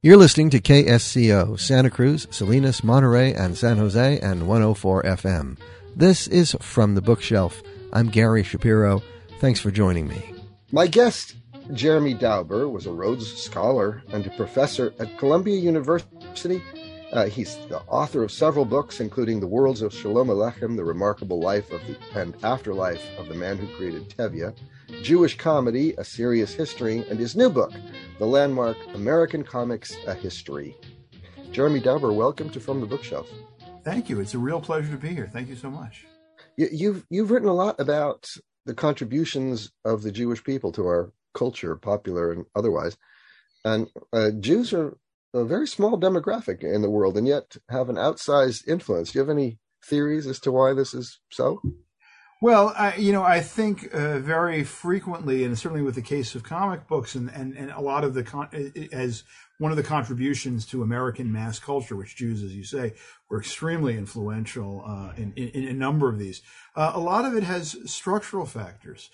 You're listening to KSCO, Santa Cruz, Salinas, Monterey, and San Jose, and 104 FM. This is From the Bookshelf. I'm Gary Shapiro. Thanks for joining me. My guest, Jeremy Dauber, was a Rhodes Scholar and a professor at Columbia University. He's the author of several books, including The Worlds of Shalom Aleichem, The Remarkable Life of and Afterlife of the Man Who Created Tevye, Jewish Comedy, A Serious History, and his new book, the landmark American Comics, A History. Jeremy Dauber, welcome to From the Bookshelf. Thank you. It's a real pleasure to be here. Thank you so much. You've written a lot about the contributions of the Jewish people to our culture, popular and otherwise. And Jews are a very small demographic in the world and yet have an outsized influence. Do you have any theories as to why this is so? Well, I think very frequently, and certainly with the case of comic books and a lot of as one of the contributions to American mass culture, which Jews, as you say, were extremely influential in a number of these. A lot of it has structural factors.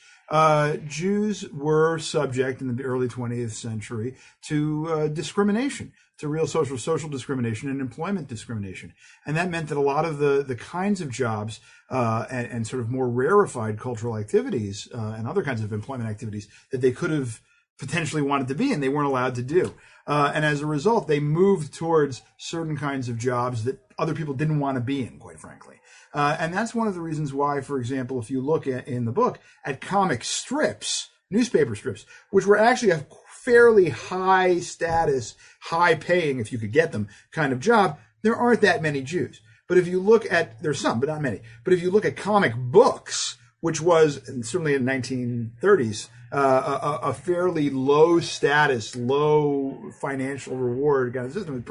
Jews were subject in the early 20th century to discrimination, to real social discrimination and employment discrimination. And that meant that a lot of the kinds of jobs and sort of more rarefied cultural activities and other kinds of employment activities that they could have potentially wanted to be in, they weren't allowed to do. And as a result, they moved towards certain kinds of jobs that other people didn't want to be in, quite frankly. And that's one of the reasons why, for example, if you look in the book at comic strips, newspaper strips, which were actually a fairly high status, high paying, if you could get them, kind of job, there aren't that many Jews. But if you look at, there's some, but not many. But if you look at comic books, which was certainly in the 1930s, a fairly low status, low financial reward kind of system.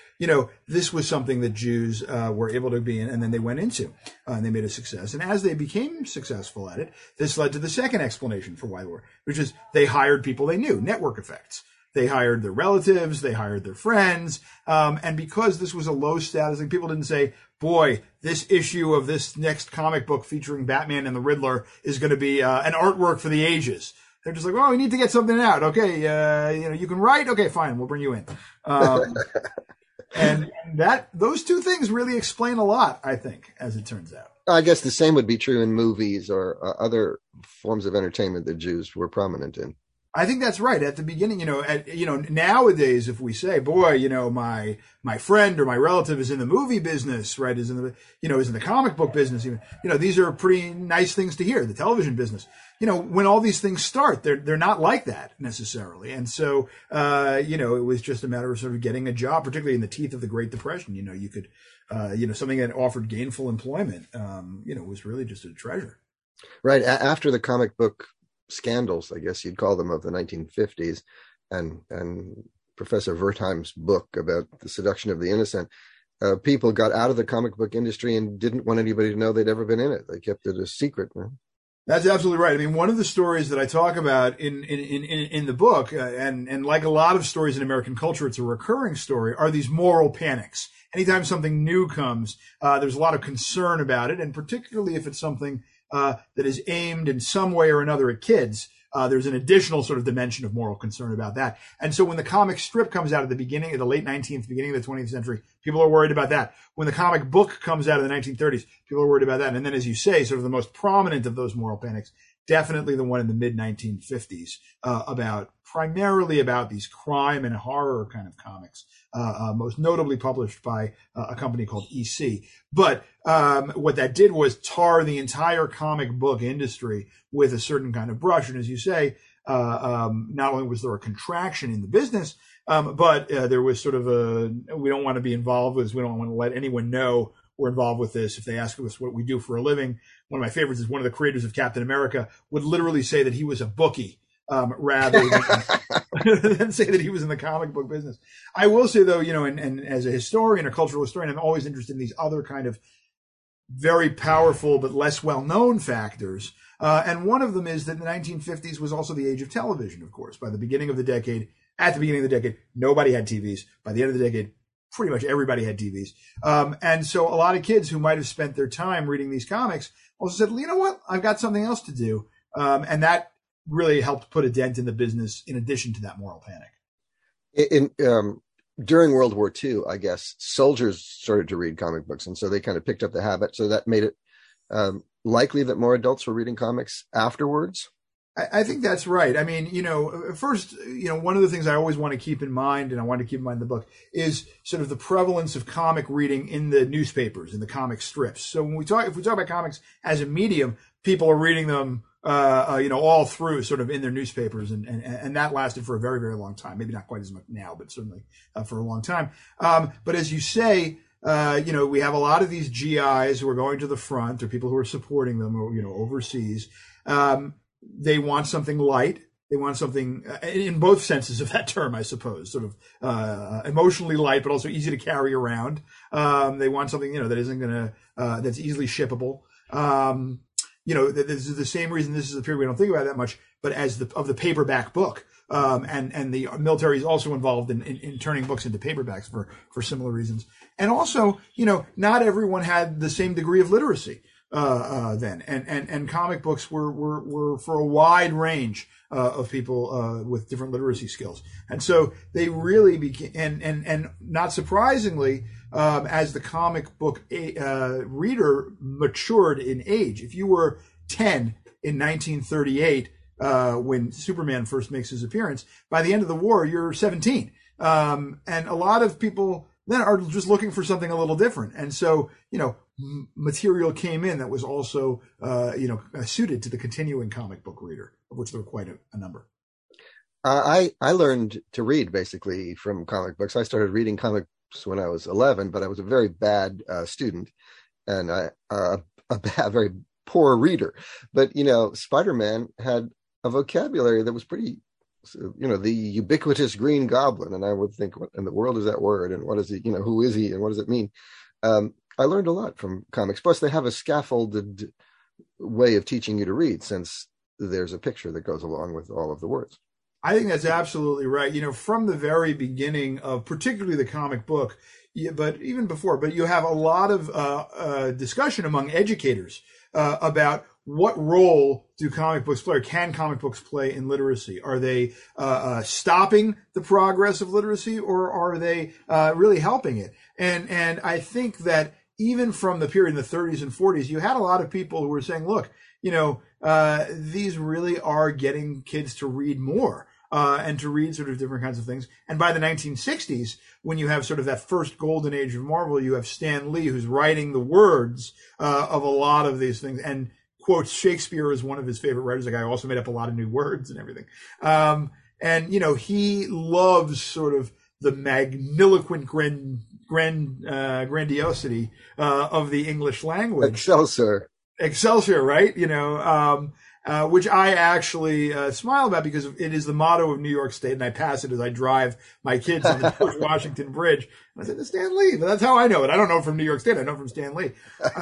This was something that Jews were able to be in, and then they went into, and they made a success. And as they became successful at it, this led to the second explanation for why they were, which is they hired people they knew, network effects. They hired their relatives, they hired their friends, and because this was a low status, like people didn't say, boy, this issue of this next comic book featuring Batman and the Riddler is going to be an artwork for the ages. They're just like, well, we need to get something out. Okay, you can write? Okay, fine, we'll bring you in. And those two things really explain a lot, I think, as it turns out. I guess the same would be true in movies or other forms of entertainment that Jews were prominent in. I think that's right. At the beginning, nowadays, if we say, boy, my friend or my relative is in the movie business, right, is in the comic book business, even, these are pretty nice things to hear, the television business. When all these things start, they're not like that necessarily. And so, it was just a matter of sort of getting a job, particularly in the teeth of the Great Depression. You could, something that offered gainful employment, was really just a treasure. Right. After the comic book scandals, I guess you'd call them, of the 1950s, and Professor Wertheim's book about the seduction of the innocent, people got out of the comic book industry and didn't want anybody to know they'd ever been in it. They kept it a secret. Right? That's absolutely right. I mean, one of the stories that I talk about in the book, and like a lot of stories in American culture, it's a recurring story, are these moral panics. Anytime something new comes, there's a lot of concern about it, and particularly if it's something that is aimed in some way or another at kids, there's an additional sort of dimension of moral concern about that. And so when the comic strip comes out at the beginning of the late 19th, beginning of the 20th century, people are worried about that. When the comic book comes out in the 1930s, people are worried about that. And then, as you say, sort of the most prominent of those moral panics, definitely the one in the mid-1950s, primarily about these crime and horror kind of comics, most notably published by a company called EC. But what that did was tar the entire comic book industry with a certain kind of brush. And as you say, not only was there a contraction in the business, but there was sort of we don't want to be involved with this. We don't want to let anyone know we're involved with this. If they ask us what we do for a living, one of my favorites is one of the creators of Captain America would literally say that he was a bookie. Rather than say that he was in the comic book business. I will say, though, and as a historian, a cultural historian, I'm always interested in these other kind of very powerful but less well-known factors. And one of them is that the 1950s was also the age of television, of course. By the beginning of the decade, nobody had TVs. By the end of the decade, pretty much everybody had TVs. And so a lot of kids who might have spent their time reading these comics also said, you know what, I've got something else to do. And that really helped put a dent in the business in addition to that moral panic. during World War II, I guess soldiers started to read comic books, and so they kind of picked up the habit. So that made it likely that more adults were reading comics afterwards. I think that's right. I mean, first, one of the things I always want to keep in mind, and I want to keep in mind in the book, is sort of the prevalence of comic reading in the newspapers, in the comic strips. So if we talk about comics as a medium, people are reading them, all through sort of in their newspapers, and that lasted for a very, very long time. Maybe not quite as much now, but certainly for a long time. But as you say, we have a lot of these GIs who are going to the front, or people who are supporting them, or overseas. They want something light. They want something in both senses of that term, I suppose, sort of emotionally light, but also easy to carry around. They want something, that isn't going to, that's easily shippable. This is the same reason this is a period we don't think about that much, but as the paperback book. And the military is also involved in turning books into paperbacks for similar reasons. And also, not everyone had the same degree of literacy. Then, and comic books were for a wide range of people with different literacy skills, and so they really became. And not surprisingly, as the comic book reader matured in age, if you were 10 in 1938 when Superman first makes his appearance, by the end of the war you're 17, and a lot of people then are just looking for something a little different, and so material came in that was also, suited to the continuing comic book reader, of which there were quite a number. I learned to read basically from comic books. I started reading comics when I was 11, but I was a very bad student and a very poor reader. But, Spider-Man had a vocabulary that was pretty, the ubiquitous Green Goblin. And I would think, what in the world is that word? And what is he, who is he? And what does it mean? I learned a lot from comics. Plus, they have a scaffolded way of teaching you to read, since there's a picture that goes along with all of the words. I think that's absolutely right. From the very beginning of particularly the comic book, but even before, but you have a lot of discussion among educators about what role do comic books play, or can comic books play in literacy? Are they stopping the progress of literacy, or are they really helping it? And I think that even from the period in the 30s and 40s, you had a lot of people who were saying, look, these really are getting kids to read more and to read sort of different kinds of things. And by the 1960s, when you have sort of that first golden age of Marvel, you have Stan Lee, who's writing the words of a lot of these things and quotes Shakespeare as one of his favorite writers. The guy also made up a lot of new words and everything. He loves sort of the magniloquent grandiosity of the English language. Excelsior, right? Which I actually smile about, because it is the motto of New York State, and I pass it as I drive my kids on the George Washington Bridge. And I said, Stan Lee, but that's how I know it. I don't know it from New York State. I know it from Stan Lee.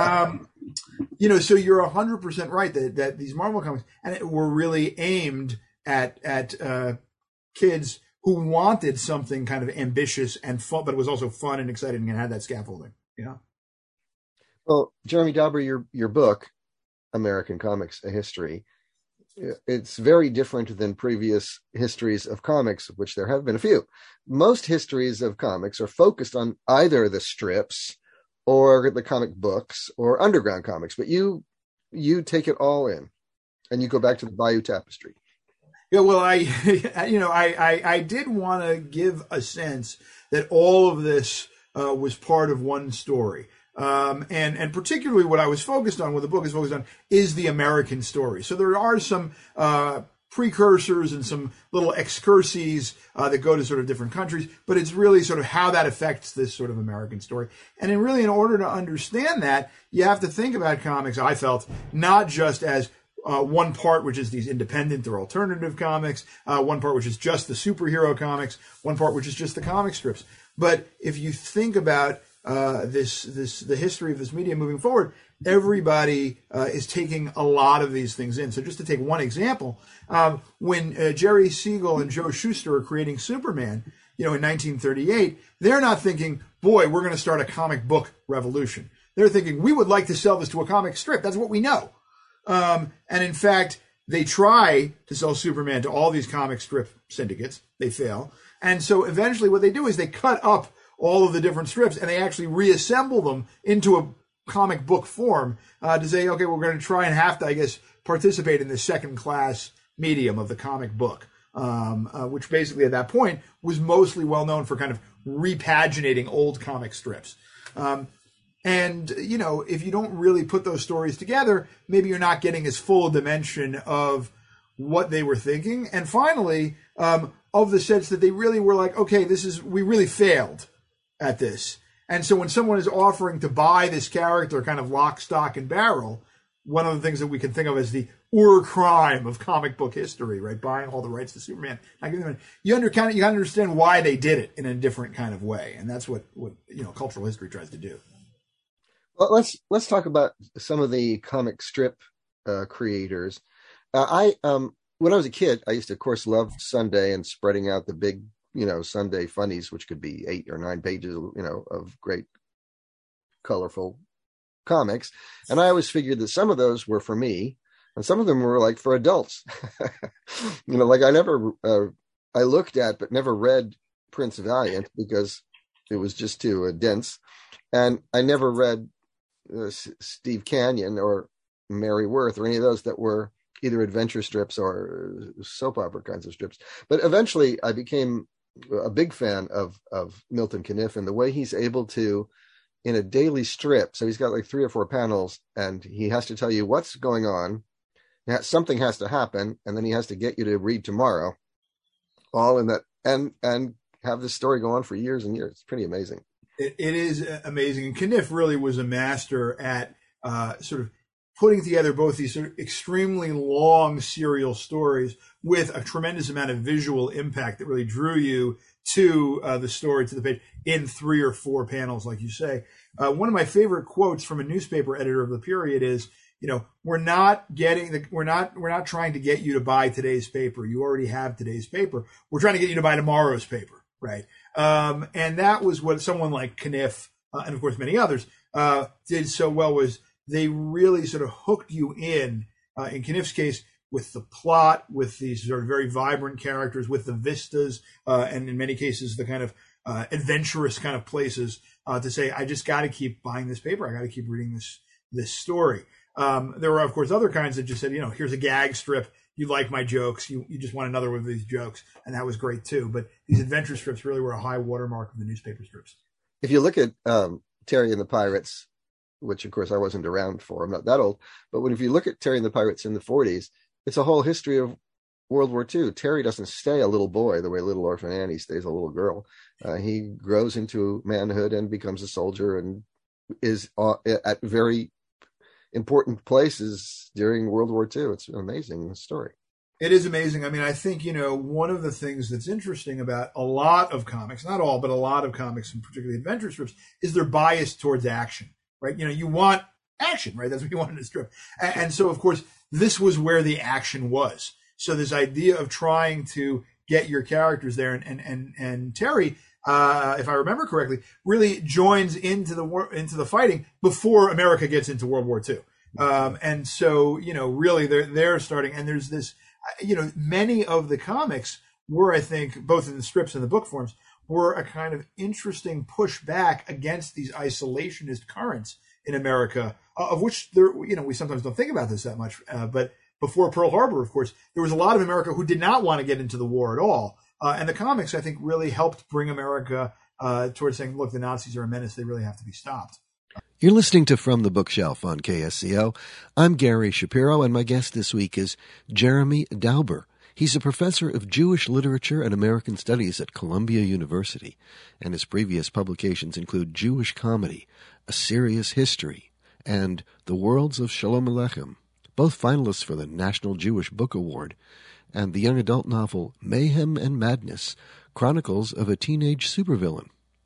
So you're 100% right that these Marvel comics were really aimed at kids who wanted something kind of ambitious and fun, but it was also fun and exciting and had that scaffolding. Yeah. Well, Jeremy Dauber, your book, American Comics: A History, it's very different than previous histories of comics, of which there have been a few. Most histories of comics are focused on either the strips or the comic books or underground comics, but you take it all in, and you go back to the Bayeux Tapestry. Yeah, well, I did want to give a sense that all of this was part of one story. And particularly what I was focused on, what the book is focused on, is the American story. So there are some precursors and some little excurses that go to sort of different countries, but it's really sort of how that affects this sort of American story. And in order to understand that, you have to think about comics, I felt, not just as one part, which is these independent or alternative comics, one part which is just the superhero comics, one part which is just the comic strips. But if you think about the history of this media moving forward, everybody is taking a lot of these things in. So just to take one example, when Jerry Siegel and Joe Shuster are creating Superman, in 1938, they're not thinking, boy, we're going to start a comic book revolution. They're thinking, we would like to sell this to a comic strip. That's what we know. And in fact, they try to sell Superman to all these comic strip syndicates. They fail. And so eventually what they do is they cut up all of the different strips and they actually reassemble them into a comic book form to say, okay, we're going to try and have to, I guess, participate in the second class medium of the comic book, which basically at that point was mostly well known for kind of repaginating old comic strips. And, you know, if you don't really put those stories together, maybe you're not getting as full a dimension of what they were thinking. And finally, of the sense that they really were like, okay, we really failed at this. And so when someone is offering to buy this character kind of lock, stock, and barrel, one of the things that we can think of as the crime of comic book history, right? Buying all the rights to Superman. You understand why they did it in a different kind of way. And that's what cultural history tries to do. Well, let's talk about some of the comic strip creators. When I was a kid, I used to, of course, love Sunday and spreading out the big, Sunday funnies, which could be 8 or 9 pages, of great, colorful comics. And I always figured that some of those were for me, and some of them were like for adults. Like I looked at but never read Prince Valiant because it was just too dense, and I never read Steve Canyon or Mary Worth or any of those that were either adventure strips or soap opera kinds of strips. But eventually I became a big fan of Milton Caniff and the way he's able to, in a daily strip, so he's got like 3 or 4 panels and he has to tell you what's going on. Something has to happen, and then he has to get you to read tomorrow, all in that, and have this story go on for years and years. It's pretty amazing. It is amazing. And Caniff really was a master at sort of putting together both these sort of extremely long serial stories with a tremendous amount of visual impact that really drew you to the story, to the page, in 3 or 4 panels, like you say. One of my favorite quotes from a newspaper editor of the period is, we're not trying to get you to buy today's paper. You already have today's paper. We're trying to get you to buy tomorrow's paper, right? And that was what someone like Caniff, and of course many others, did so well, was they really sort of hooked you in Caniff's case, with the plot, with these sort of very vibrant characters, with the vistas, and in many cases the kind of adventurous kind of places, to say, I just got to keep buying this paper. I got to keep reading this story. There were, of course, other kinds that just said, here's a gag strip. You like my jokes. You just want another one of these jokes. And that was great too. But these adventure strips really were a high watermark of the newspaper strips. If you look at Terry and the Pirates, which of course I wasn't around for, I'm not that old, but if you look at Terry and the Pirates in the 40s, it's a whole history of World War II. Terry doesn't stay a little boy the way Little Orphan Annie stays a little girl. He grows into manhood and becomes a soldier and is at very important places during World War II. It's an amazing story. It is amazing. I mean, I think, one of the things that's interesting about a lot of comics, not all, but a lot of comics, and particularly adventure strips, is their bias towards action, right? You want action, right? That's what you want in a strip. And so, of course, this was where the action was. So this idea of trying to get your characters there, and Terry, if I remember correctly, really joins into the fighting before America gets into World War II. And so, really they're starting, and there's this, many of the comics were, I think, both in the strips and the book forms, were a kind of interesting pushback against these isolationist currents in America, of which we sometimes don't think about this that much, but before Pearl Harbor, of course, there was a lot of America who did not want to get into the war at all. And the comics, I think, really helped bring America towards saying, look, the Nazis are a menace. They really have to be stopped. You're listening to From the Bookshelf on KSCO. I'm Gary Shapiro, and my guest this week is Jeremy Dauber. He's a professor of Jewish literature and American studies at Columbia University, and his previous publications include Jewish Comedy, A Serious History, and The Worlds of Shalom Aleichem, both finalists for the National Jewish Book Award, and the young adult novel Mayhem and Madness, Chronicles of a Teenage Supervillain.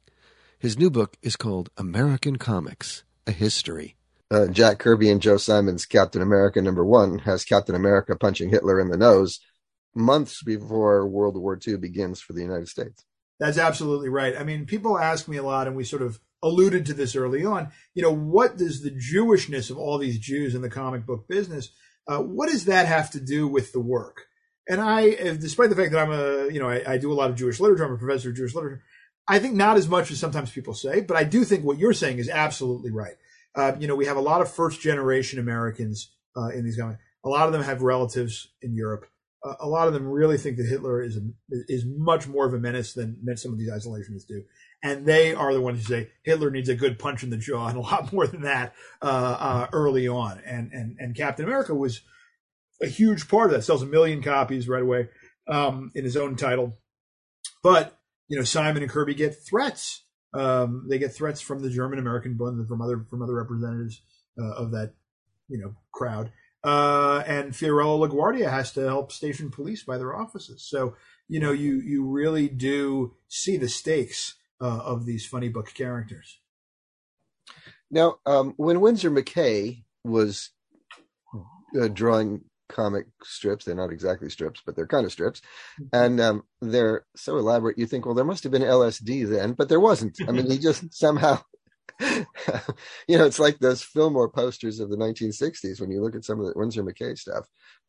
His new book is called American Comics, A History. Jack Kirby and Joe Simon's Captain America #1 has Captain America punching Hitler in the nose months before World War II begins for the United States. That's absolutely right. I mean, people ask me a lot, and we sort of alluded to this early on, what does the Jewishness of all these Jews in the comic book business, what does that have to do with the work? And despite the fact that I do a lot of Jewish literature, I'm a professor of Jewish literature, I think not as much as sometimes people say, but I do think what you're saying is absolutely right. We have a lot of first generation Americans in these comments. A lot of them have relatives in Europe. A lot of them really think that Hitler is much more of a menace than some of these isolationists do. And they are the ones who say Hitler needs a good punch in the jaw and a lot more than that early on. And Captain America was a huge part of that. Sells 1 million copies right away in his own title. But, Simon and Kirby get threats. They get threats from the German American Bund, from other representatives of that, crowd. And Fiorello LaGuardia has to help station police by their offices. So, you really do see the stakes of these funny book characters. Now, when Winsor McCay was drawing comic strips, they're not exactly strips, but they're kind of strips, and they're so elaborate, you think, well, there must have been LSD then, but there wasn't. I mean, he just somehow... it's like those Fillmore posters of the 1960s when you look at some of the Winsor McCay stuff.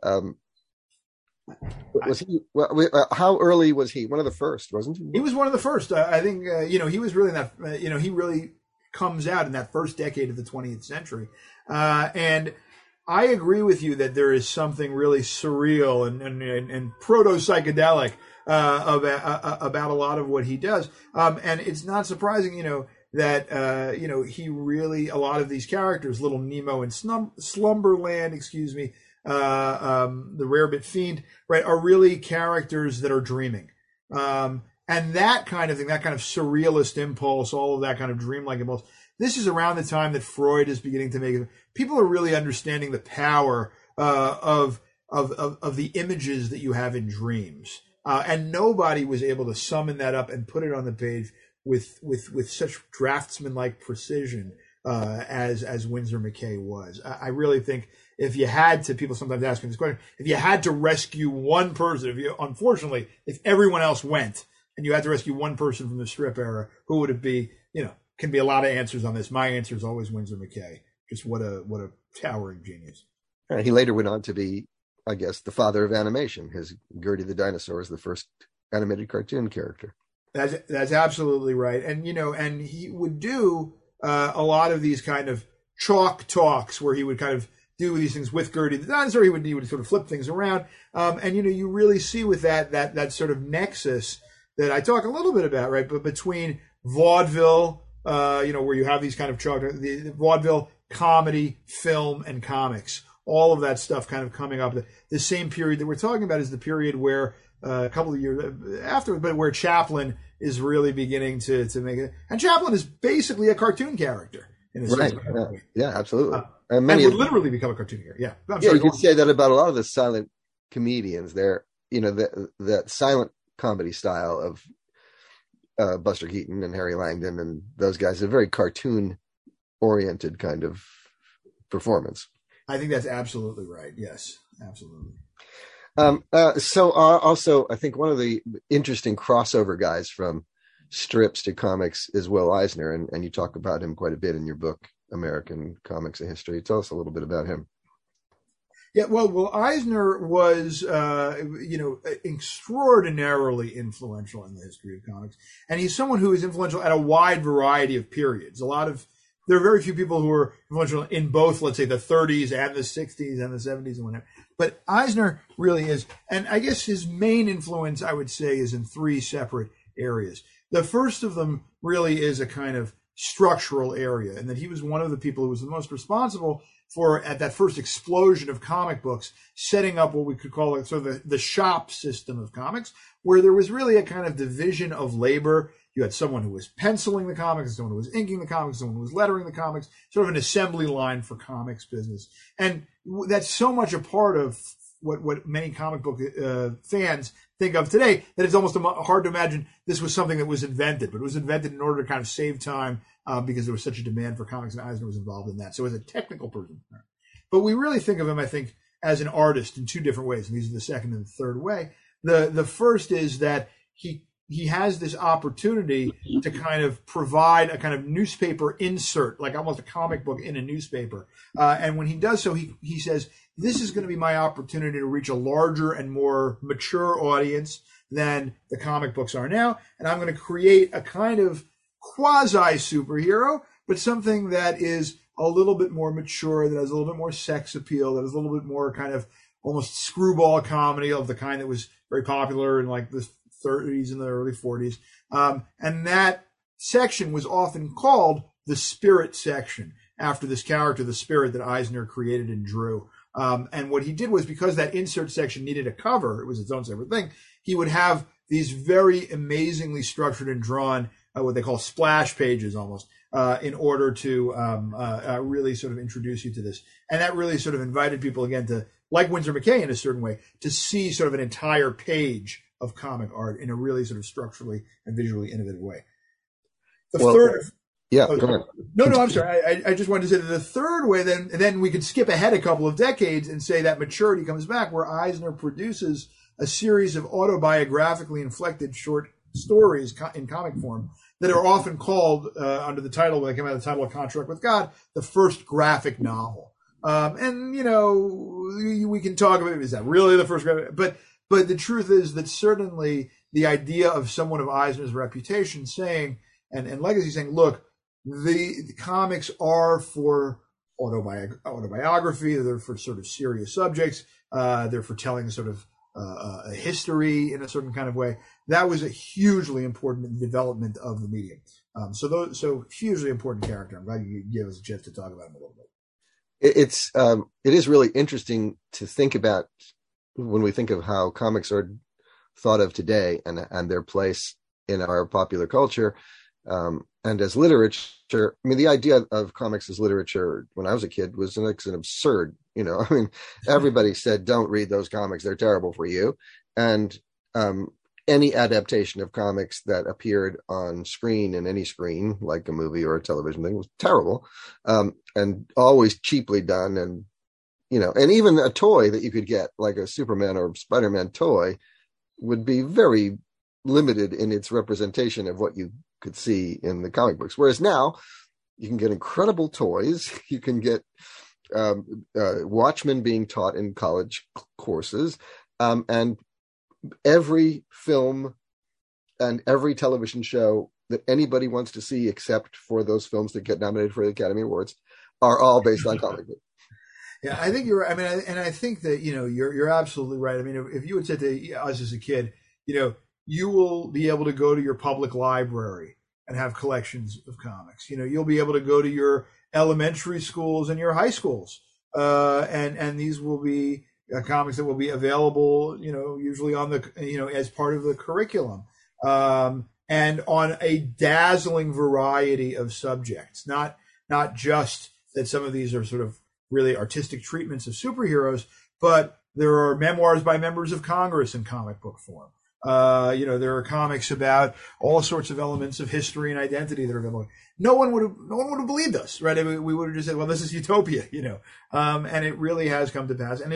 Was he? How early was he? One of the first, wasn't he? He was one of the first. I think he was really that. He really comes out in that first decade of the 20th century, and I agree with you that there is something really surreal and proto psychedelic about a lot of what he does, and it's not surprising, that he really, a lot of these characters, Little Nemo and Slumberland, the Rarebit Fiend, right, are really characters that are dreaming. And that kind of thing, that kind of surrealist impulse, all of that kind of dreamlike impulse, this is around the time that Freud is beginning to make it. People are really understanding the power of the images that you have in dreams. And nobody was able to summon that up and put it on the page with such draftsman-like precision as Winsor McCay was. I really think if you had to, people sometimes ask me this question, if you had to rescue one person, if everyone else went and you had to rescue one person from the strip era, who would it be? Can be a lot of answers on this. My answer is always Winsor McCay. Just what a towering genius. He later went on to be, I guess, the father of animation. His Gertie the Dinosaur is the first animated cartoon character. That's absolutely right. And, and he would do a lot of these kind of chalk talks where he would kind of do these things with Gertie the Dinosaur. He would sort of flip things around. And, you really see with that sort of nexus that I talk a little bit about, right? But between vaudeville, where you have these kind of chalk, the vaudeville, comedy, film, and comics, all of that stuff kind of coming up. The same period that we're talking about is the period where a couple of years after, but where Chaplin is really beginning to make it. And Chaplin is basically a cartoon character in a sense. Right. Yeah, absolutely. And would literally become a cartoon character. Yeah. You could say that about a lot of the silent comedians. They're, that silent comedy style of Buster Keaton and Harry Langdon and those guys, a very cartoon oriented kind of performance. I think that's absolutely right. Yes, absolutely. Also, I think one of the interesting crossover guys from strips to comics is Will Eisner, and you talk about him quite a bit in your book, American Comics: A History. Tell us a little bit about him. Yeah, well, Will Eisner was, extraordinarily influential in the history of comics, and he's someone who is influential at a wide variety of periods. There are very few people who are influential in both, let's say, the 30s and the 60s and the 70s and whatever. But Eisner really is, and I guess his main influence, I would say, is in three separate areas. The first of them really is a kind of structural area, and that he was one of the people who was the most responsible for, at that first explosion of comic books, setting up what we could call sort of the shop system of comics, where there was really a kind of division of labor. You had someone who was penciling the comics, someone who was inking the comics, someone who was lettering the comics, sort of an assembly line for comics business. And that's so much a part of what many comic book fans think of today that it's almost hard to imagine this was something that was invented. But it was invented in order to kind of save time because there was such a demand for comics, and Eisner was involved in that. So as a technical person. But we really think of him, I think, as an artist in two different ways. And these are the second and the third way. The first is that he has this opportunity to kind of provide a kind of newspaper insert, like almost a comic book in a newspaper. And when he does so, he says, this is going to be my opportunity to reach a larger and more mature audience than the comic books are now. And I'm going to create a kind of quasi superhero, but something that is a little bit more mature, that has a little bit more sex appeal, that has a little bit more kind of almost screwball comedy of the kind that was very popular in like the 30s and the early 40s. And that section was often called the Spirit section, after this character, the Spirit, that Eisner created and drew. And what he did was, because that insert section needed a cover, it was its own separate thing, he would have these very amazingly structured and drawn, what they call splash pages almost, in order to really sort of introduce you to this. And that really sort of invited people again to, like Winsor McCay in a certain way, to see sort of an entire page of comic art in a really sort of structurally and visually innovative way. Yeah, go ahead. No, I'm sorry. I just wanted to say that the third way, then we could skip ahead a couple of decades and say that maturity comes back, where Eisner produces a series of autobiographically inflected short stories in comic form that are often called, under the title, when they came out of the title of Contract with God, the first graphic novel. And, we can talk about, is that really the first graphic? But the truth is that certainly the idea of someone of Eisner's reputation saying, and legacy saying, look, the comics are for autobiography, they're for sort of serious subjects, they're for telling sort of a history in a certain kind of way. That was a hugely important development of the medium. So hugely important character. I'm glad you gave us a chance to talk about him a little bit. It is really interesting to think about when we think of how comics are thought of today and their place in our popular culture. And as literature, I mean, the idea of comics as literature when I was a kid was an absurd, I mean, everybody said, don't read those comics. They're terrible for you. And, any adaptation of comics that appeared on screen, in any screen, like a movie or a television thing, was terrible. And always cheaply done. And, and even a toy that you could get, like a Superman or Spider-Man toy, would be very limited in its representation of what you could see in the comic books. Whereas now you can get incredible toys. You can get Watchmen being taught in college courses, and every film and every television show that anybody wants to see, except for those films that get nominated for the Academy Awards, are all based on comic books. Yeah, I think you're right. I mean, and I think that, you're absolutely right. I mean, if you had said to us as a kid, you will be able to go to your public library and have collections of comics. You'll be able to go to your elementary schools and your high schools, and these will be comics that will be available, usually on the, as part of the curriculum, and on a dazzling variety of subjects. Not just that some of these are sort of really artistic treatments of superheroes, but there are memoirs by members of Congress in comic book form. There are comics about all sorts of elements of history and identity that are available. No one would have believed us, right? I mean, we would have just said, well, this is utopia, and it really has come to pass, and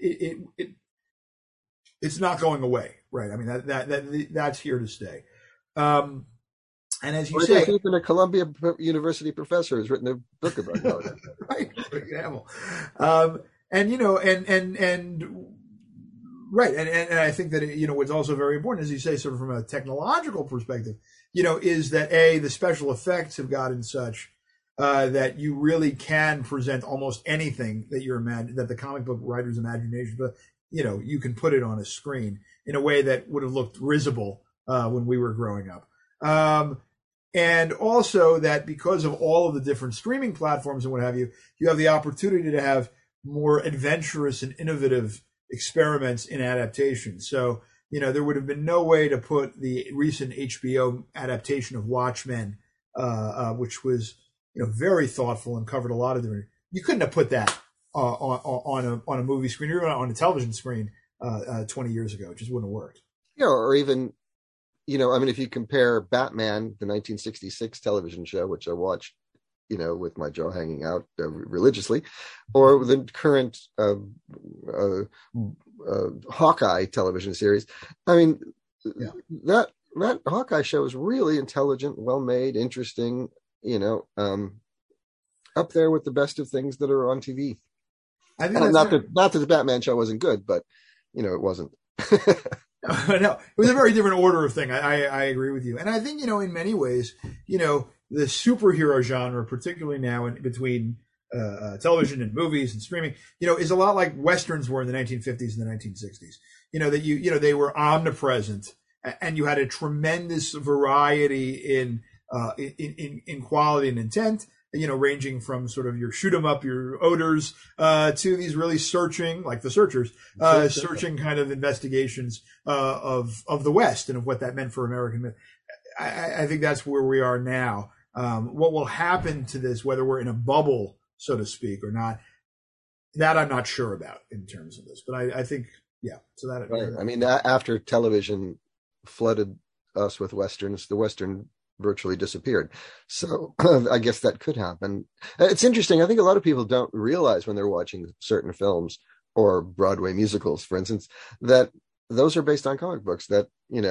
it's not going away, right? I mean, that's here to stay. And as you say, even a Columbia University professor has written a book about that. Right, for example. Right. And I think that, what's also very important, as you say, sort of from a technological perspective, is that the special effects have gotten such that you really can present almost anything that that the comic book writer's imagination, but, you can put it on a screen in a way that would have looked risible when we were growing up. And also that because of all of the different streaming platforms and what have you, you have the opportunity to have more adventurous and innovative experiments in adaptation. So, there would have been no way to put the recent HBO adaptation of Watchmen, which was, very thoughtful and covered a lot of different. You couldn't have put that on a movie screen or even on a television screen 20 years ago. It just wouldn't have worked. Yeah, or even, if you compare Batman, the 1966 television show, which I watched, with my jaw hanging out religiously, or the current Hawkeye television series. I mean, that Hawkeye show is really intelligent, well made, interesting. Up there with the best of things that are on TV. I think And not that the Batman show wasn't good, but it wasn't. No, it was a very different order of thing. I agree with you. And I think, in many ways, the superhero genre, particularly now between television and movies and streaming, is a lot like Westerns were in the 1950s and the 1960s. That they were omnipresent, and you had a tremendous variety in quality and intent, ranging from sort of your shoot 'em up, your odors, to these really searching, like the Searchers, searching kind of investigations of the West and of what that meant for American myth. I think that's where we are now. What will happen to this, whether we're in a bubble, so to speak, or not, that I'm not sure about in terms of this. But I think, yeah. So that right. I mean, after television flooded us with Westerns, the Western virtually disappeared. So I guess that could happen. It's interesting. I think a lot of people don't realize when they're watching certain films or Broadway musicals, for instance, that those are based on comic books. That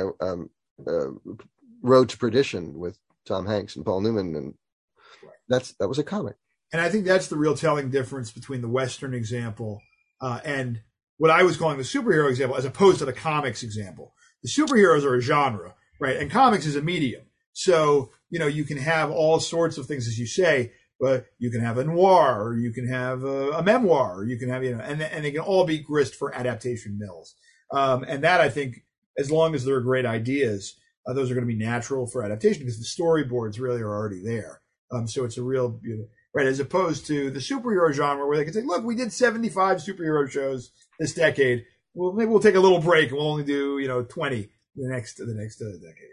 Road to Perdition with Tom Hanks and Paul Newman, and that was a comic. And I think that's the real telling difference between the Western example and what I was calling the superhero example, as opposed to the comics example. The superheroes are a genre, right? And comics is a medium. So, you can have all sorts of things, as you say, but you can have a noir, or you can have a memoir, or you can have, and they can all be grist for adaptation mills. And that, I think, as long as there are great ideas, those are going to be natural for adaptation because the storyboards really are already there. So it's a real, right, as opposed to the superhero genre where they can say, look, we did 75 superhero shows this decade. Well, maybe we'll take a little break and we'll only do, 20 the next decade.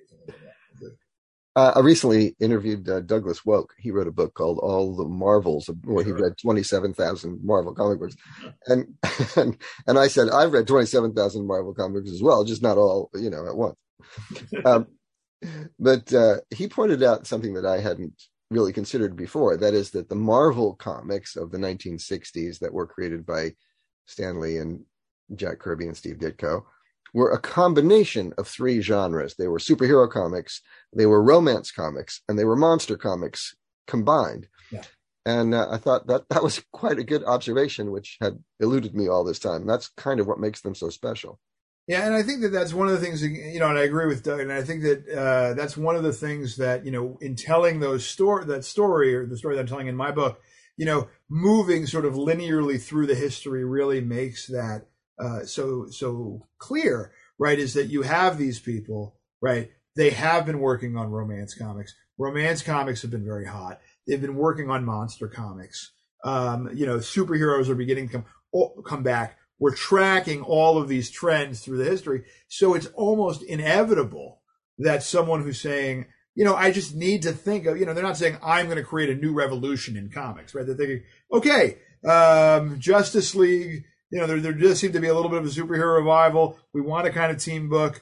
I recently interviewed Douglas Woke. He wrote a book called All the Marvels, where he read 27,000 Marvel comic books. And I said, I've read 27,000 Marvel comic books as well, just not all, at once. But he pointed out something that I hadn't really considered before. That is that the Marvel comics of the 1960s that were created by Stan Lee and Jack Kirby and Steve Ditko were a combination of three genres. They were superhero comics, they were romance comics, and they were monster comics combined. Yeah. And I thought that was quite a good observation, which had eluded me all this time. That's kind of what makes them so special. Yeah, and I think that's one of the things, and I agree with Doug, and I think that that's one of the things that, in telling that story, or the story that I'm telling in my book, moving sort of linearly through the history really makes that so clear, right? Is that you have these people, right? They have been working on romance comics. Romance comics have been very hot. They've been working on monster comics. Superheroes are beginning to come back. We're tracking all of these trends through the history. So it's almost inevitable that someone who's saying, I just need to think of, they're not saying I'm going to create a new revolution in comics, right? They're thinking, okay, Justice League, there does seem to be a little bit of a superhero revival. We want a kind of team book.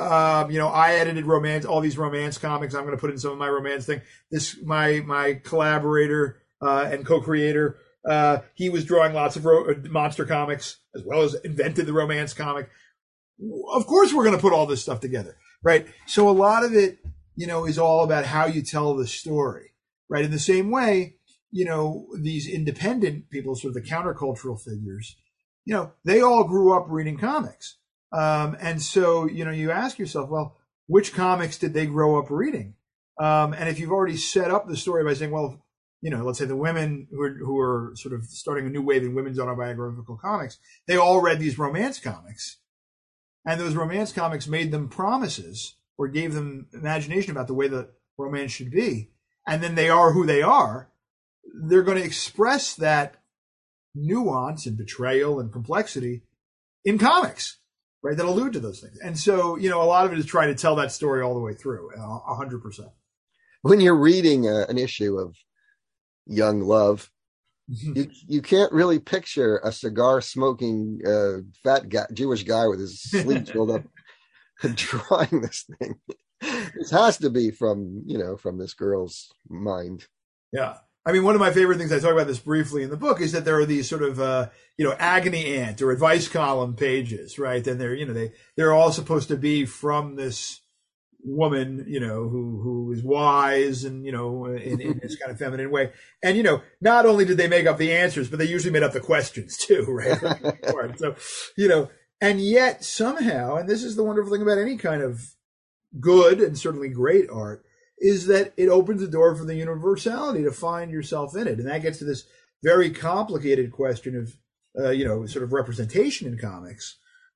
I edited all these romance comics. I'm going to put in some of my romance thing. My collaborator and co-creator, he was drawing lots of monster comics as well as invented the romance comic. Of course, we're going to put all this stuff together, right? So a lot of it, is all about how you tell the story, right? In the same way, these independent people, sort of the countercultural figures, they all grew up reading comics. And so, you ask yourself, well, which comics did they grow up reading? And if you've already set up the story by saying, well, let's say the women who are sort of starting a new wave in women's autobiographical comics, they all read these romance comics. And those romance comics made them promises or gave them imagination about the way that romance should be. And then they are who they are. They're going to express that nuance and betrayal and complexity in comics, right? That allude to those things. And so, a lot of it is trying to tell that story all the way through, 100%. When you're reading an issue of Young Love, you can't really picture a cigar smoking fat guy, Jewish guy with his sleeves rolled up drawing this thing. This has to be from this girl's mind. Yeah. I mean, one of my favorite things, I talk about this briefly in the book, is that there are these sort of, agony aunt or advice column pages, right? And they're all supposed to be from this woman, who is wise and, in this kind of feminine way. And, not only did they make up the answers, but they usually made up the questions too, right? So, and yet somehow, and this is the wonderful thing about any kind of good and certainly great art, is that it opens the door for the universality to find yourself in it. And that gets to this very complicated question of, sort of representation in comics,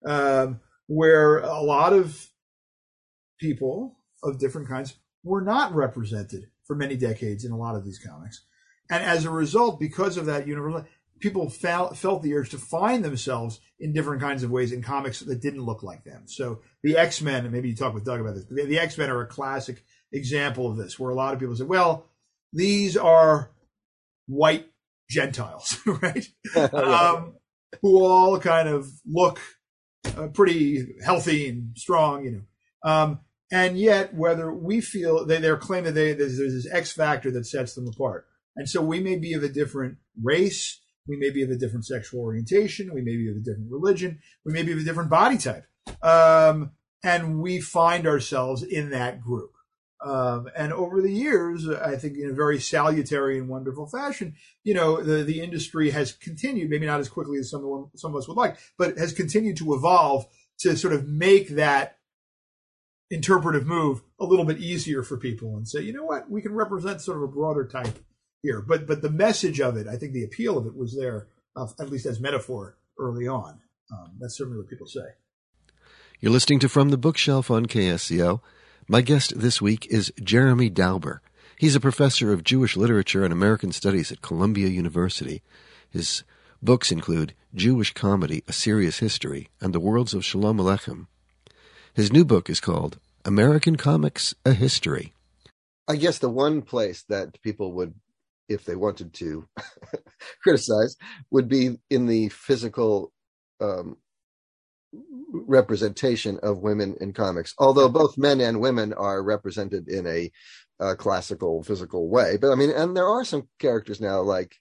where a lot of people of different kinds were not represented for many decades in a lot of these comics. And as a result, because of that universal, people felt the urge to find themselves in different kinds of ways in comics that didn't look like them. So the X-Men, and maybe you talk with Doug about this, but the X-Men are a classic example of this, where a lot of people say, well, these are white Gentiles, right? Who all kind of look pretty healthy and strong, and yet, whether we feel they're claiming that there's this X factor that sets them apart. And so we may be of a different race, we may be of a different sexual orientation, we may be of a different religion, we may be of a different body type. And we find ourselves in that group. And over the years, I think in a very salutary and wonderful fashion, the industry has continued, maybe not as quickly as some of us would like, but has continued to evolve to sort of make that interpretive move a little bit easier for people and say, you know what, we can represent sort of a broader type here. But the message of it, I think the appeal of it was there, at least as metaphor early on. That's certainly what people say. You're listening to From the Bookshelf on KSCO. My guest this week is Jeremy Dauber. He's a professor of Jewish literature and American studies at Columbia University. His books include Jewish Comedy, A Serious History, and The Worlds of Shalom Aleichem. His new book is called American Comics, A History. I guess the one place that people would, if they wanted to criticize, would be in the physical representation of women in comics, although both men and women are represented in a classical physical way. But I mean, and there are some characters now like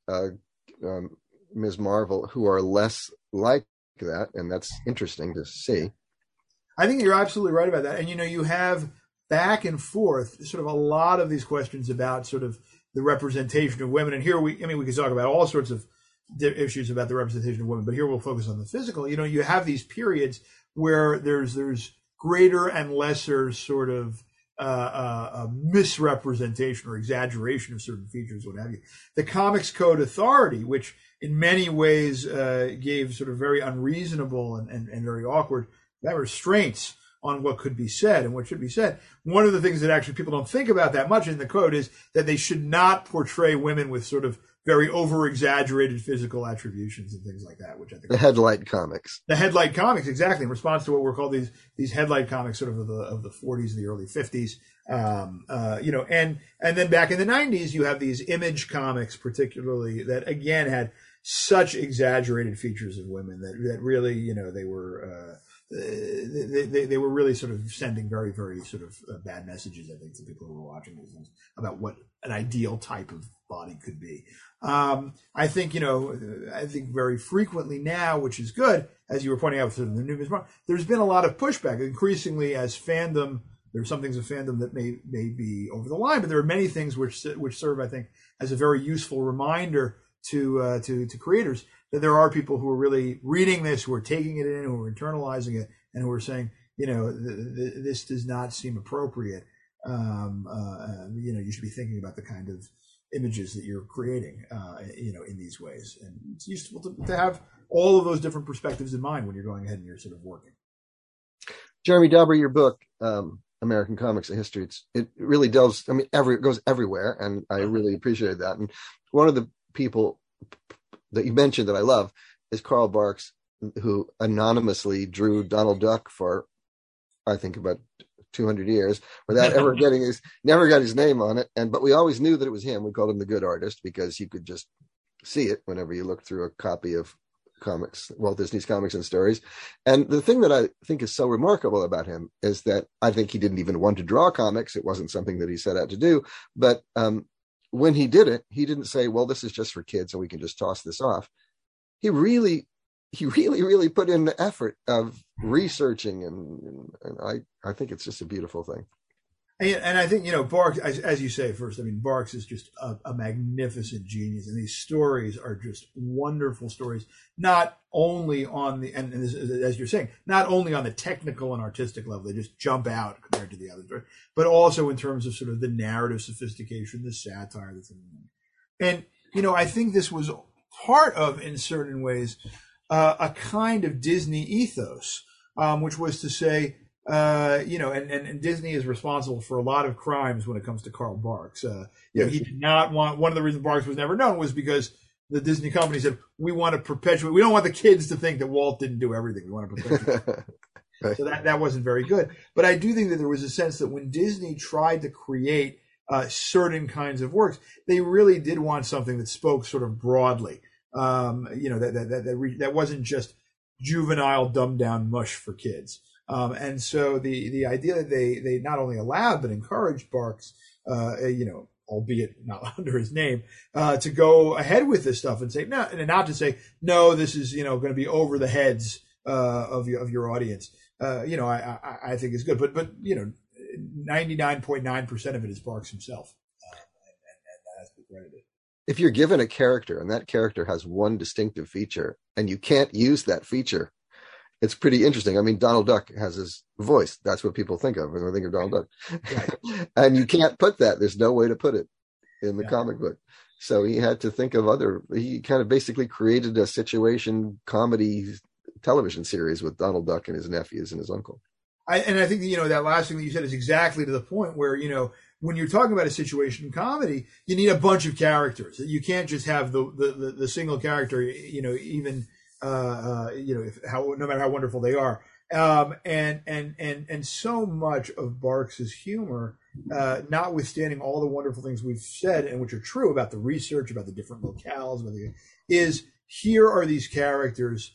Ms. Marvel who are less like that, and that's interesting to see. I think you're absolutely right about that. And, you have back and forth sort of a lot of these questions about sort of the representation of women. And here we could talk about all sorts of issues about the representation of women, but here we'll focus on the physical. You have these periods where there's greater and lesser sort of misrepresentation or exaggeration of certain features, what have you. The Comics Code Authority, which in many ways gave sort of very unreasonable and very awkward restraints on what could be said and what should be said. One of the things that actually people don't think about that much in the code is that they should not portray women with sort of very over-exaggerated physical attributions and things like that, which I think the headlight comics. The headlight comics, exactly, in response to what were called these headlight comics, sort of the 40s and the early 50s. And then back in the 90s, you have these image comics, particularly, that again had such exaggerated features of women that really, they were. They were really sort of sending very, very sort of bad messages, I think, to people who were watching these things about what an ideal type of body could be. I think very frequently now, which is good, as you were pointing out with the new Ms. Marvel, there's been a lot of pushback. Increasingly, as fandom, there are some things of fandom that may be over the line, but there are many things which serve, I think, as a very useful reminder to creators that there are people who are really reading this, who are taking it in, who are internalizing it, and who are saying, this does not seem appropriate. You should be thinking about the kind of images that you're creating, in these ways. And it's useful to have all of those different perspectives in mind when you're going ahead and you're sort of working. Jeremy Dauber, your book, American Comics, A History, it really delves, it goes everywhere, and I really appreciated that. And one of the people that you mentioned that I love is Carl Barks, who anonymously drew Donald Duck for, I think, about 200 years without ever never got his name on it. But we always knew that it was him. We called him the good artist because you could just see it whenever you looked through a copy of comics, Walt Disney's Comics and Stories. And the thing that I think is so remarkable about him is that I think he didn't even want to draw comics. It wasn't something that he set out to do. But when he did it, he didn't say, well, this is just for kids and we can just toss this off. He really he really, really put in the effort of researching, and I think it's just a beautiful thing. And I think, Barks, as you say, first, I mean, Barks is just a magnificent genius, and these stories are just wonderful stories, not only on and this, as you're saying, not only on the technical and artistic level, they just jump out compared to the others, right? But also in terms of sort of the narrative sophistication, the satire, and, I think this was part of, in certain ways, a kind of Disney ethos, which was to say, and Disney is responsible for a lot of crimes when it comes to Carl Barks. Yes. He did not want, one of the reasons Barks was never known was because the Disney company said, we want to perpetuate, we don't want the kids to think that Walt didn't do everything. We want to perpetuate. Right. So that wasn't very good. But I do think that there was a sense that when Disney tried to create certain kinds of works, they really did want something that spoke sort of broadly. That wasn't just juvenile, dumbed down mush for kids. And so the idea that they not only allowed but encouraged Barks, albeit not under his name, to go ahead with this stuff and say no, and not to say no, this is going to be over the heads of your audience. I think is good, but 99.9% of it is Barks himself, and that's the credit. If you're given a character and that character has one distinctive feature and you can't use that feature, it's pretty interesting. I mean, Donald Duck has his voice. That's what people think of when they think of Donald Duck. Yeah. And you can't put that. There's no way to put it in the comic book. So he had to think of he kind of basically created a situation comedy television series with Donald Duck and his nephews and his uncle. I think, that last thing that you said is exactly to the point where, when you're talking about a situation comedy, you need a bunch of characters. You can't just have the single character, even, no matter how wonderful they are. And so much of Barks's humor, notwithstanding all the wonderful things we've said and which are true about the research, about the different locales, is here are these characters,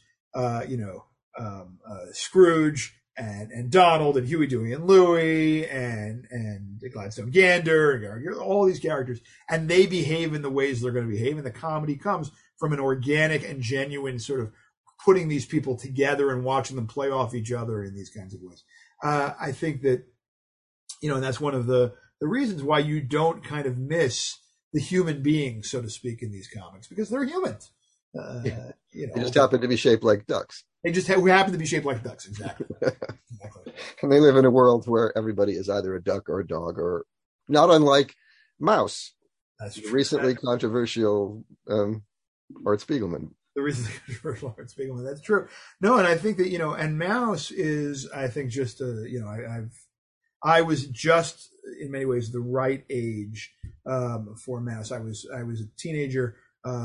Scrooge and Donald and Huey, Dewey, and Louie and Gladstone Gander and all these characters, and they behave in the ways they're going to behave, and the comedy comes from an organic and genuine sort of putting these people together and watching them play off each other in these kinds of ways. I think that, and that's one of the reasons why you don't kind of miss the human beings, so to speak, in these comics, because they're humans. They just happen to be shaped like ducks. They just happen to be shaped like ducks, exactly. And they live in a world where everybody is either a duck or a dog, or not unlike Mouse. That's true. Recently controversial Art Spiegelman. The recently controversial Art Spiegelman. That's true. No, and I think that, and Mouse is, I think, just, I was just in many ways the right age for Mouse. I was a teenager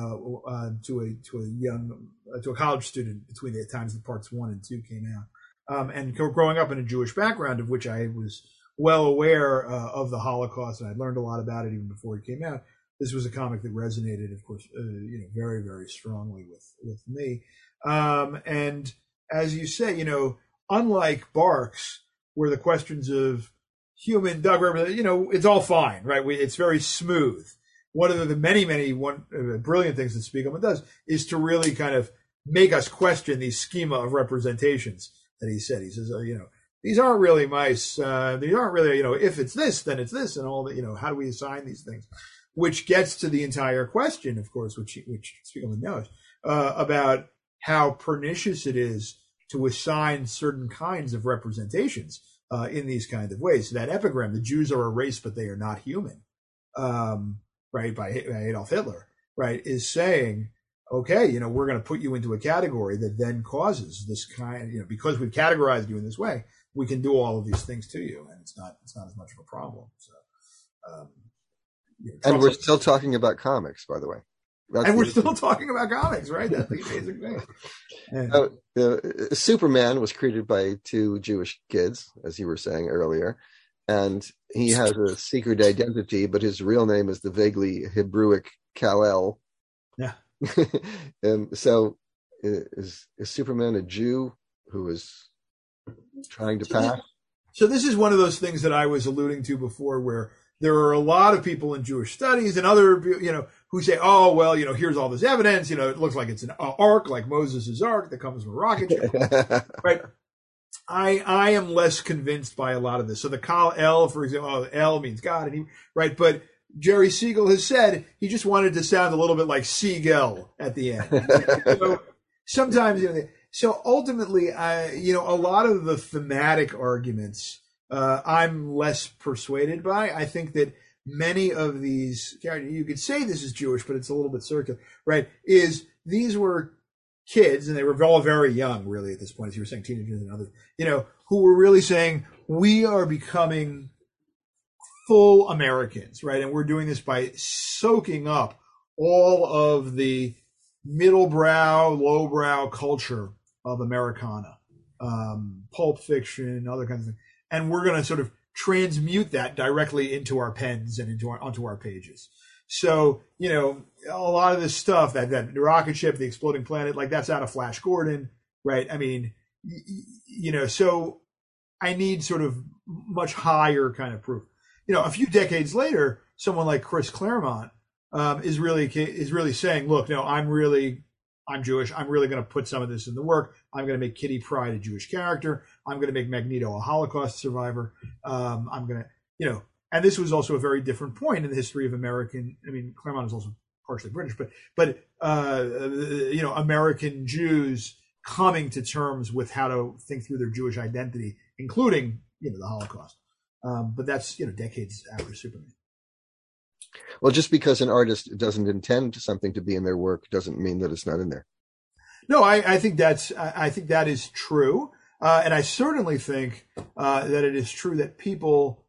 to a college student between the times that parts 1 and 2 came out, and growing up in a Jewish background, of which I was well aware of the Holocaust, and I learned a lot about it even before it came out. This was a comic that resonated, of course, very, very strongly with me. And as you say, unlike Barks, where the questions of human dog, it's all fine, right? It's very smooth. One of the many, many brilliant things that Spiegelman does is to really kind of make us question these schema of representations that he said. He says, these aren't really mice. These aren't really, if it's this, then it's this, and all that. How do we assign these things? Which gets to the entire question, of course, which Spiegelman knows, about how pernicious it is to assign certain kinds of representations in these kinds of ways. So that epigram, the Jews are a race, but they are not human, right, by Adolf Hitler, right, is saying, okay, we're going to put you into a category that then causes this kind, because we've categorized you in this way, we can do all of these things to you, and it's not as much of a problem. So. And we're still talking about comics, by the way. We're still talking about comics, right? That's the basic thing. Yeah. Superman was created by 2 Jewish kids, as you were saying earlier, and he has a secret identity, but his real name is the vaguely Hebrewic Kal-El. Yeah. And so is Superman a Jew who is trying to pass? So this is one of those things that I was alluding to before, where there are a lot of people in Jewish studies and other, who say, oh, well, here's all this evidence. It looks like it's an ark, like Moses' ark that comes from a rocket ship. Right. I am less convinced by a lot of this. So the Kal El, for example, El means God, right? But Jerry Siegel has said he just wanted to sound a little bit like Siegel at the end. So sometimes, so ultimately, a lot of the thematic arguments I'm less persuaded by. I think that many of these characters, you could say this is Jewish, but it's a little bit circular, right? These were kids, and they were all very young, really, at this point, as you were saying, teenagers and others, who were really saying, we are becoming full Americans, right? And we're doing this by soaking up all of the middle-brow, low-brow culture of Americana, Pulp Fiction, other kinds of things. And we're going to sort of transmute that directly into our pens and onto our pages. So, a lot of this stuff, that rocket ship, the exploding planet, like that's out of Flash Gordon, right? I mean, so I need sort of much higher kind of proof. A few decades later, someone like Chris Claremont is really saying, look, no, I'm Jewish. I'm really going to put some of this in the work. I'm going to make Kitty Pryde a Jewish character. I'm going to make Magneto a Holocaust survivor. I'm going to, and this was also a very different point in the history of Claremont is also partially British, but American Jews coming to terms with how to think through their Jewish identity, including, the Holocaust. But that's, decades after Superman. Well, just because an artist doesn't intend something to be in their work doesn't mean that it's not in there. No, I think that is true. And I certainly think that it is true that people,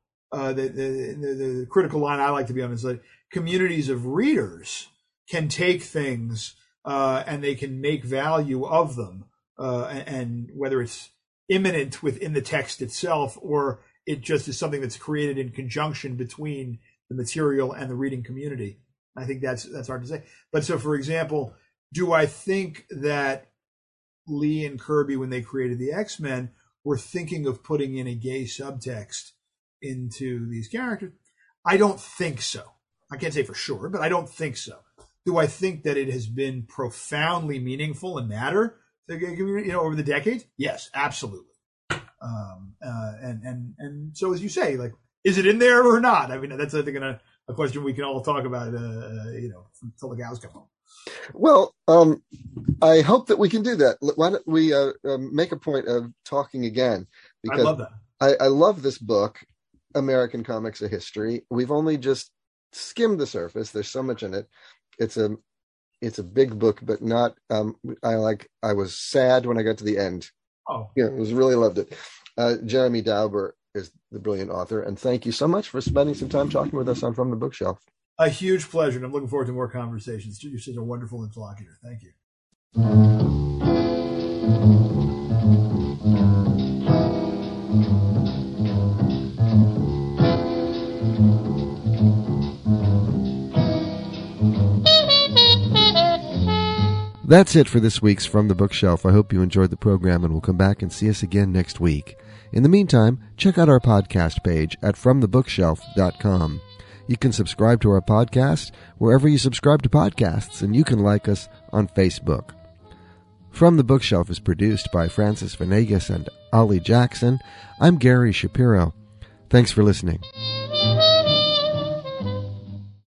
the critical line I like to be on is that communities of readers can take things and they can make value of them. And whether it's immanent within the text itself or it just is something that's created in conjunction between the material and the reading community. I think that's hard to say. But so, for example, do I think that Lee and Kirby, when they created the X-Men, were thinking of putting in a gay subtext into these characters? I don't think so. I can't say for sure, but I don't think so. Do I think that it has been profoundly meaningful and matter to the gay community, over the decades? Yes, absolutely. And so, as you say, like, is it in there or not? I mean, that's, I think, a question we can all talk about, until the cows come home. Well, I hope that we can do that. Why don't we make a point of talking again? Because I love that. I love this book, American Comics: A History. We've only just skimmed the surface. There's so much in it. It's a big book, but not. I was sad when I got to the end. Oh, yeah, really loved it. Jeremy Dauber is the brilliant author, and thank you so much for spending some time talking with us on From the Bookshelf. A huge pleasure, and I'm looking forward to more conversations. You're such a wonderful interlocutor. Thank you. That's it for this week's From the Bookshelf. I hope you enjoyed the program and will come back and see us again next week. In the meantime, check out our podcast page at FromTheBookshelf.com. You can subscribe to our podcast wherever you subscribe to podcasts, and you can like us on Facebook. From the Bookshelf is produced by Francis Venegas and Ollie Jackson. I'm Gary Shapiro. Thanks for listening.